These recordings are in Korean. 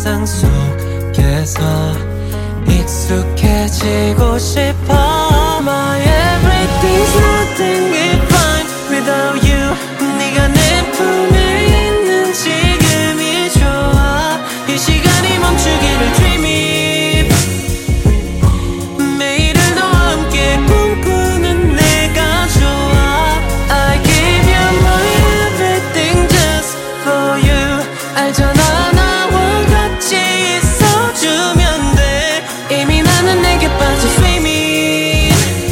일상 속에서 익숙해지고 싶어. My everything's nothing if I'm without you. 네가 내 품에 있는 지금이 좋아. 이 시간이 멈추기를 dreaming. 매일을 너와 함께 꿈꾸는 내가 좋아. I give you my everything just for you. 알잖아 나와 같이 있어주면 돼. 이미 나는 내게 빠져 swimming.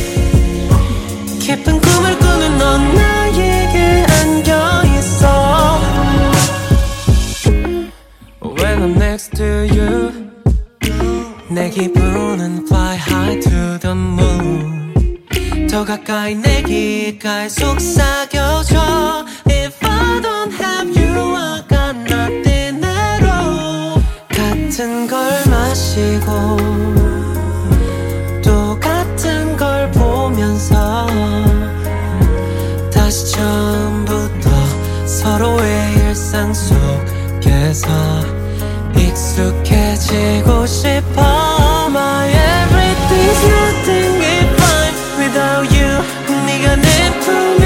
깊은 꿈을 꾸는 넌 나에게 안겨있어. When I'm next to you 내 기분은 fly high to the moon. 더 가까이 내 귓가에 속삭여줘. If I don't have you I got nothing at all. 같은 걸 마시고 또 같은 걸 보면서 다시 처음부터 서로의 일상 속에서 익숙해지고 싶어. My everything's nothing if I'm without you. 네가 내 품에